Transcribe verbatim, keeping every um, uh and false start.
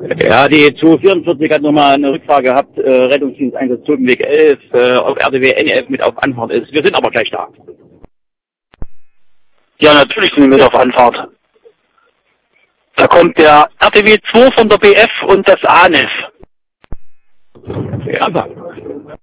Ja, die zweihundertvierundvierzig hat nochmal eine Rückfrage gehabt, äh, Rettungsdiensteinsatz Tulpenweg elf, äh, auf R D W N elf mit auf Anfahrt ist. Wir sind aber gleich da. Ja, natürlich sind wir mit auf Anfahrt. Da kommt der R T W zwei von der B F und das A N E F. Ja,